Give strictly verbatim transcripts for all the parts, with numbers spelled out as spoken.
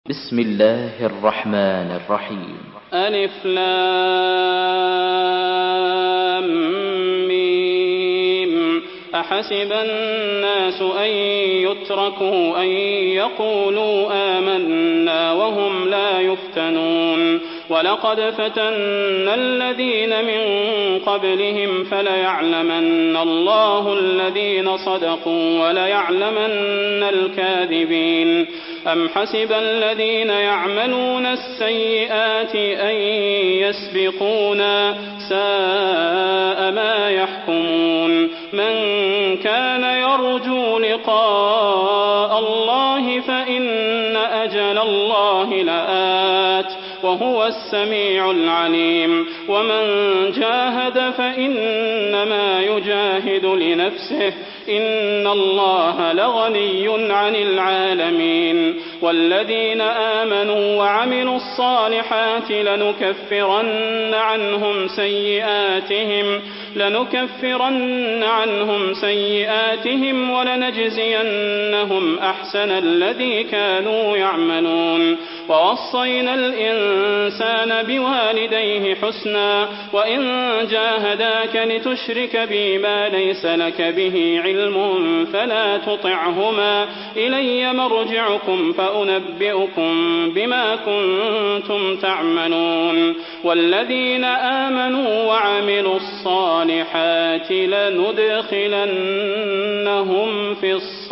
بسم الله الرحمن الرحيم. ألف لام ميم. أحسب الناس أن يتركوا أن يقولوا آمنا وهم لا يفتنون ولقد فتنا الذين من قبلهم فليعلمن الله الذين صدقوا وليعلمن الكاذبين. أم حسب الذين يعملون السيئات أن يسبقونا ساء ما يحكمون. من كان يرجو لقاء الله فإن أجل الله لآت وهو السميع العليم. ومن جاهد فإنما يجاهد لنفسه إن الله لغني عن العالمين. والذين آمنوا وعملوا الصالحات لنكفرن عنهم سيئاتهم لنكفرن عنهم سيئاتهم ولنجزينهم أحسن الذي كانوا يعملون. ووصينا الإنسان بوالديه حسنا وإن جاهداك لتشرك بي ما ليس لك به علم فلا تطعهما إلي مرجعكم فأنبئكم بما كنتم تعملون. والذين آمنوا وعملوا الصالحات لندخلنهم في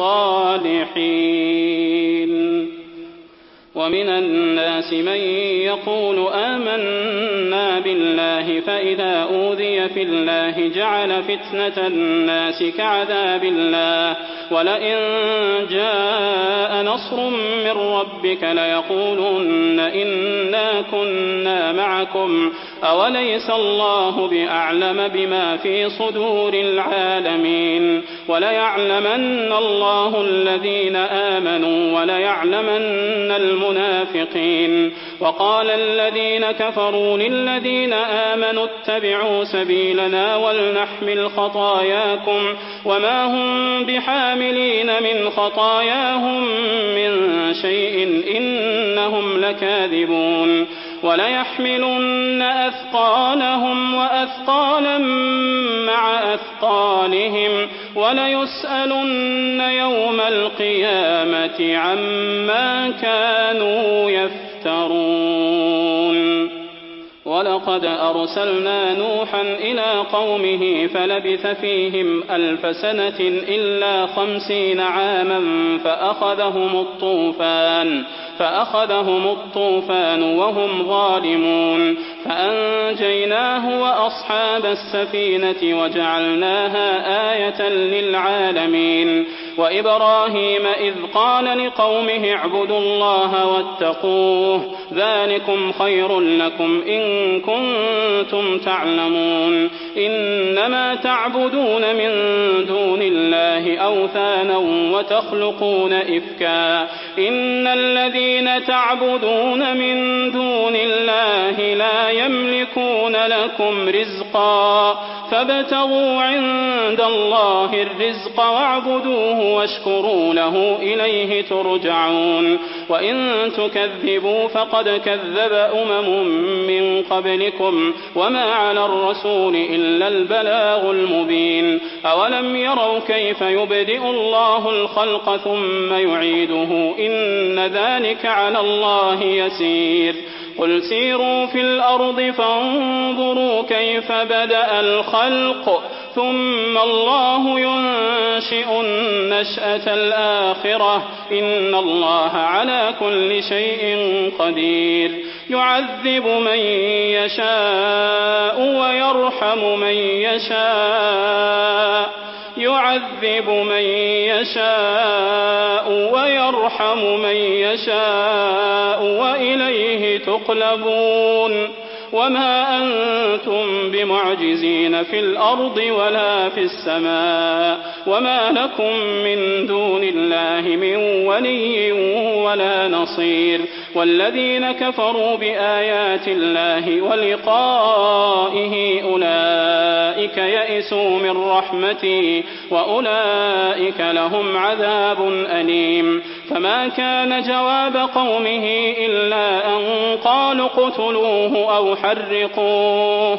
الصالحين. ومن الناس من يقول آمنا بالله فإذا أوذي في الله جعل فتنة الناس كعذاب الله ولئن جاء نصر من ربك ليقولن إنا كنا معكم أوليس الله بأعلم بما في صدور العالمين. وليعلمن الله الذين آمنوا وليعلمن المنافقين. وقال الذين كفروا للذين آمنوا اتبعوا سبيلنا ولنحمل خطاياكم وما هم بحاملين من خطاياهم من شيء إنهم لكاذبون. وليحملن أثقالهم وأثقالا مع أثقالهم وليسألن يوم القيامة عما كانوا يفترون. ولقد أرسلنا نوحا إلى قومه فلبث فيهم ألف سنة إلا خمسين عاما فأخذهم الطوفان فأخذهم الطوفان وهم ظالمون فأنجيناه وأصحاب السفينة وجعلناها آية للعالمين. وإبراهيم إذ قال لقومه اعبدوا الله واتقوه ذلكم خير لكم إن كنتم تعلمون. إنما تعبدون من دون الله أوثانا وتخلقون إفكا إن الذين تعبدون من دون الله لا يملكون لكم رزقا فابتغوا عند الله الرزق واعبدوه واشكروا له إليه ترجعون. وإن تكذبوا فقد كذب أمم من قبلكم وما على الرسول إلا البلاغ المبين. أولم يروا كيف يبدئ الله الخلق ثم يعيده إن ذلك على الله يسير. قل سيروا في الأرض فانظروا كيف بدأ الخلق ثم الله ينشئ النشأة الآخرة إن الله على كل شيء قدير. يعذب من يشاء ويرحم من يشاء يعذب من يشاء ويرحم من يشاء وإليه تقلبون. وما أنتم بمعجزين في الأرض ولا في السماء وما لكم من دون الله من ولي ولا نصير. والذين كفروا بآيات الله ولقائه أولئك يئسوا من رحمتي وأولئك لهم عذاب أليم. فما كان جواب قومه إلا أن قالوا اقتلوه أو حرقوه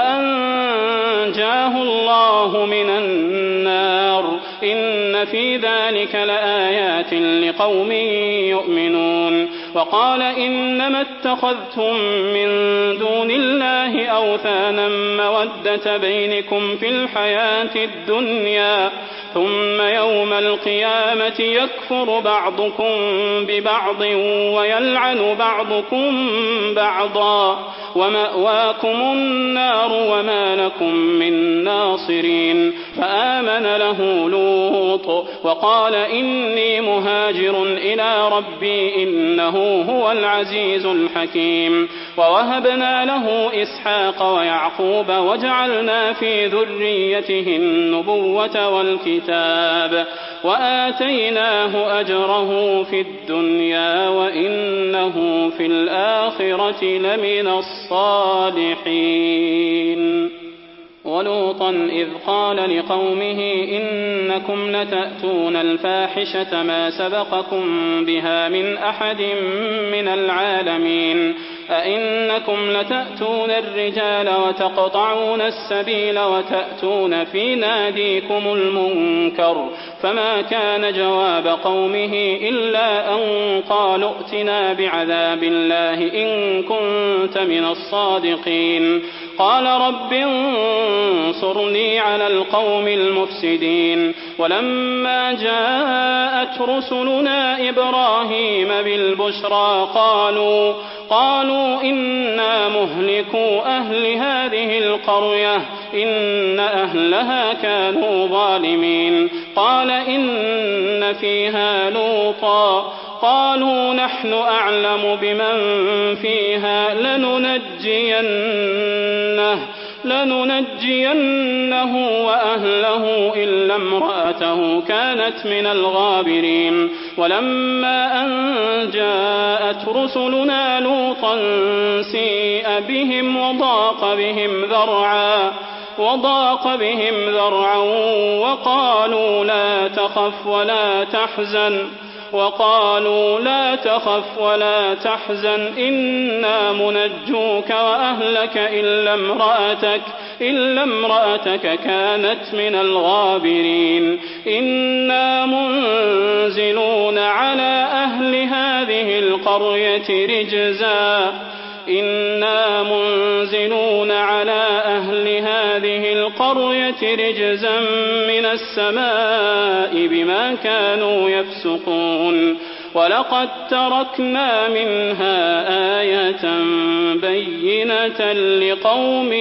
فأنجاه الله من النار. إن في ذلك لآيات لقوم يؤمنون. وقال إنما اتخذتم من دون الله أوثانا مودة بينكم في الحياة الدنيا ثم يوم القيامة يكفر بعضكم ببعض ويلعن بعضكم بعضا ومأواكم النار وما لكم من ناصرين. فآمن له لوط وقال إني مهاجر إلى ربي إنه هو العزيز الحكيم. ووهبنا له إسحاق ويعقوب وجعلنا في ذريته النبوة والكتاب وآتيناه أجره في الدنيا وإنه في الآخرة لمن الصالحين. ولوطا إذ قال لقومه إنكم لتأتون الفاحشة ما سبقكم بها من أحد من العالمين أئنكم لتأتون الرجال وتقطعون السبيل وتأتون في ناديكم المنكر. فما كان جواب قومه إلا أن قالوا ائتنا بعذاب الله إن كنت من الصادقين. قال رب انصرني على القوم المفسدين. ولما جاءت رسلنا إبراهيم بالبشرى قالوا قالوا إنا مهلكو أهل هذه القرية إن أهلها كانوا ظالمين. قال إن فيها لوطا قالوا نحن أعلم بمن فيها لننجينه لننجينه وأهله إلا امرأته كانت من الغابرين. ولما أن جاءت رسلنا لوطا سيء بهم وضاق بهم ذرعا وضاق بهم ذرعا وقالوا لا تخف ولا تحزن وقالوا لا تخف ولا تحزن إنا منجوك وأهلك إلا امرأتك إلا امرأتك كانت من الغابرين. إنا منزلون على أهل هذه القرية رجزا إنا منزلون على أهل هذه القرية رجزا من السماء بما كانوا يفسقون. ولقد تركنا منها آية بينة لقوم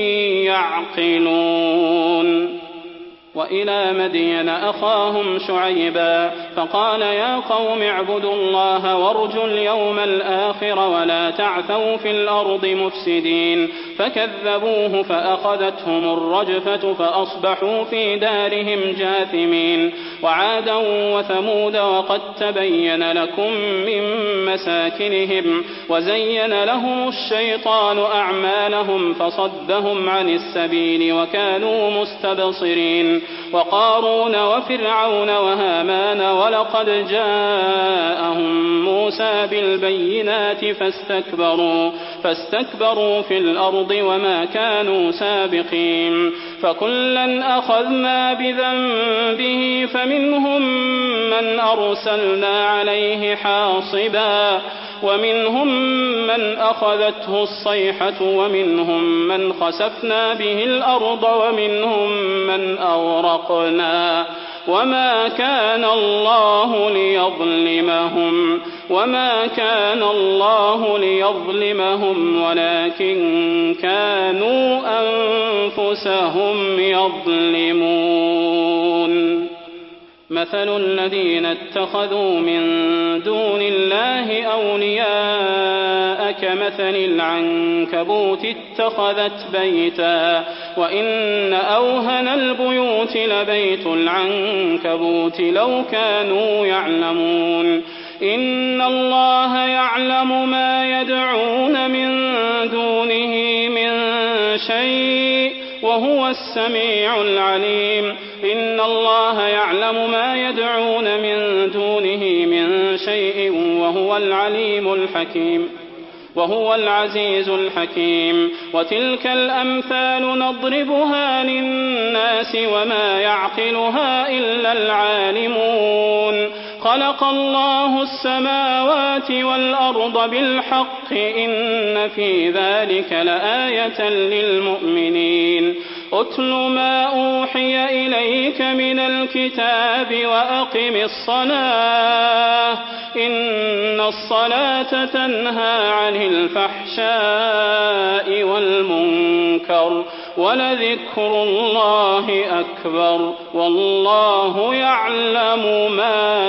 يعقلون. وإلى مدين أخاهم شعيبا فقال يا قوم اعبدوا الله وارجوا اليوم الآخر ولا تعثوا في الأرض مفسدين. فكذبوه فأخذتهم الرجفة فأصبحوا في دارهم جاثمين. وعادا وثمود وقد تبين لكم من مساكنهم وزين لهم الشيطان أعمالهم فصدهم عن السبيل وكانوا مستبصرين. وقارون وفرعون وهامان ولقد جاءهم موسى بالبينات فاستكبروا فاستكبروا في الأرض وما كانوا سابقين. فكلا أخذنا بذنبه فمنهم من أرسلنا عليه حاصبا ومنهم من أخذته الصيحة ومنهم من خسفنا به الأرض ومنهم من أغرقنا. وما كان الله ليظلمهم وما كان الله ليظلمهم ولكن كانوا أنفسهم يظلمون. مثل الذين اتخذوا من دون الله أولياء كمثل العنكبوت اتخذت بيتا وإن أوهن البيوت لبيت العنكبوت لو كانوا يعلمون. إن الله يعلم ما يدعون من دونه من شيء وهو السميع العليم إن الله يعلم ما يدعون من دونه من شيء وهو العليم الحكيم وهو العزيز الحكيم وتلك الأمثال نضربها للناس وما يعقلها إلا العالمون خلق الله السماوات والأرض بالحق إن في ذلك لآية للمؤمنين أتل ما أوحي إليك من الكتاب وأقم الصلاة إن الصلاة تنهى عن الفحشاء والمنكر ولذكر الله أكبر والله يعلم ما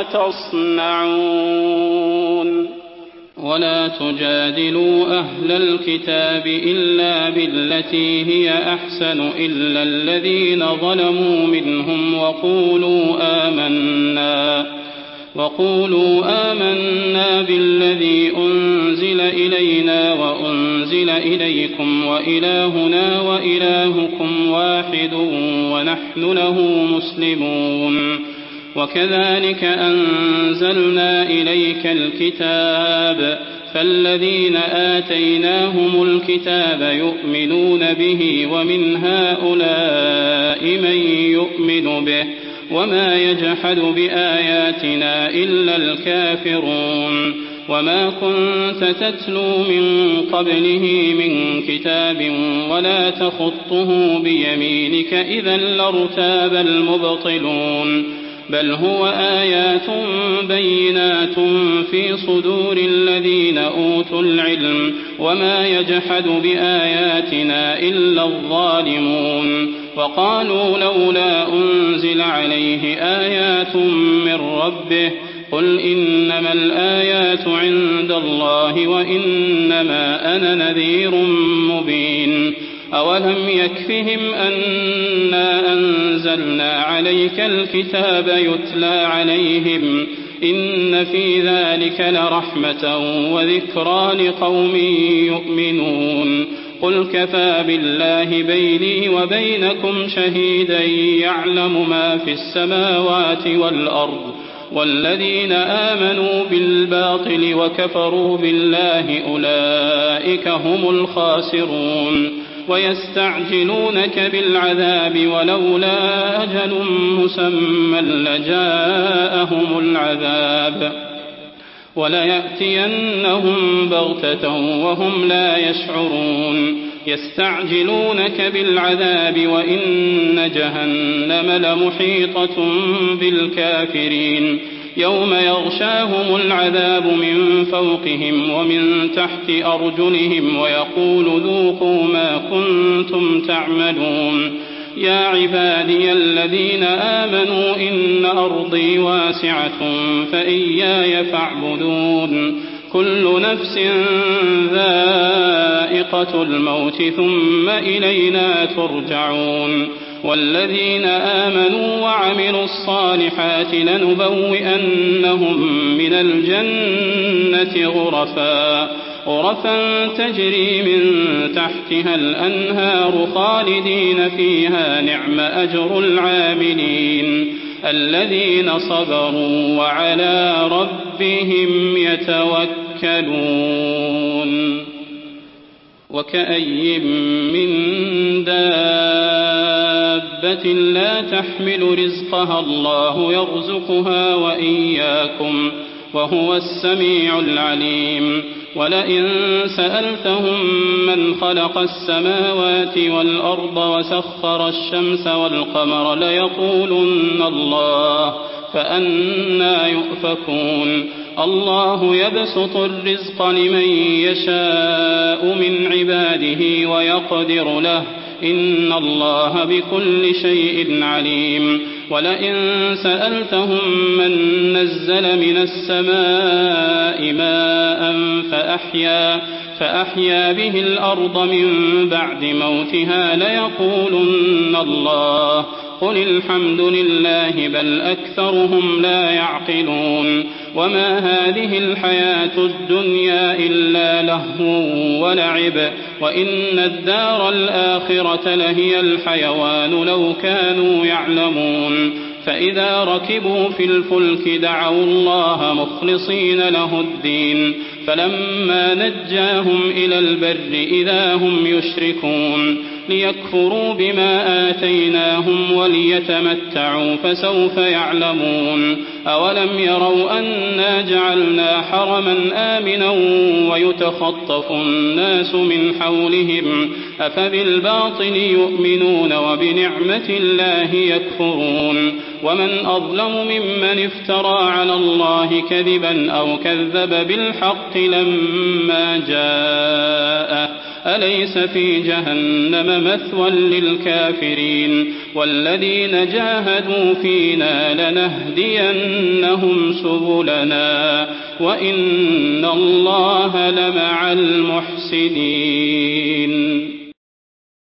تصنعون ولا تجادلوا أهل الكتاب إلا بالتي هي أحسن إلا الذين ظلموا منهم وقولوا آمنا وقولوا آمنا بالذي أنزل إلينا وأنزل إليكم وإلهنا وإلهكم واحد ونحن له مسلمون وكذلك أنزلنا إليك الكتاب فالذين آتيناهم الكتاب يؤمنون به ومن هؤلاء من يؤمن به وما يجحد بآياتنا إلا الكافرون وما كنت تتلو من قبله من كتاب ولا تخطه بيمينك إذا لارتاب المبطلون بل هو آيات بينات في صدور الذين أوتوا العلم وما يجحد بآياتنا إلا الظالمون وقالوا لولا أنزل عليه آيات من ربه قل إنما الآيات عند الله وإنما أنا نذير مبين أولم يكفهم أنا أنزلنا عليك الكتاب يتلى عليهم إن في ذلك لرحمة وذكرى لقوم يؤمنون قل كفى بالله بيني وبينكم شهيدا يعلم ما في السماوات والأرض والذين آمنوا بالباطل وكفروا بالله أولئك هم الخاسرون ويستعجلونك بالعذاب ولولا أجل مسمى لجاءهم العذاب وليأتينهم بغتة وهم لا يشعرون يستعجلونك بالعذاب وإن جهنم لمحيطة بالكافرين يوم يغشاهم العذاب من فوقهم ومن تحت أرجلهم ويقول ذوقوا ما كنتم تعملون يا عبادي الذين آمنوا إن أرضي واسعة فإياي فاعبدون كل نفس ذائقة الموت ثم إلينا ترجعون والذين آمنوا وعملوا الصالحات لنبوئنهم من الجنة غرفا غرفا تجري من تحتها الأنهار خالدين فيها نعم أجر العاملين الذين صبروا وعلى ربهم يتوكلون وكأي من دابة لا تحمل رزقها الله يرزقها وإياكم وهو السميع العليم ولئن سألتهم من خلق السماوات والأرض وسخر الشمس والقمر ليقولن الله فأنى يؤفكون الله يبسط الرزق لمن يشاء من عباده ويقدر له إن الله بكل شيء عليم ولئن سألتهم من نزل من السماء ماء فأحيا, فأحيا به الأرض من بعد موتها ليقولن الله قل الحمد لله بل أكثرهم لا يعقلون وما هذه الحياة الدنيا إلا لهو ولعب وإن الدار الآخرة لهي الحيوان لو كانوا يعلمون فإذا ركبوا في الفلك دعوا الله مخلصين له الدين فلما نجاهم إلى البر إذا هم يشركون ليكفروا بما آتيناهم وليتمتعوا فسوف يعلمون أولم يروا أنا جعلنا حرما آمنا ويتخطف الناس من حولهم أفبالباطل يؤمنون وبنعمة الله يكفرون ومن أظلم ممن افترى على الله كذبا أو كذب بالحق لما جاءه أليس في جهنم مثوى للكافرين والذين جاهدوا فينا لنهدينهم سبلنا وإن الله لمع المحسنين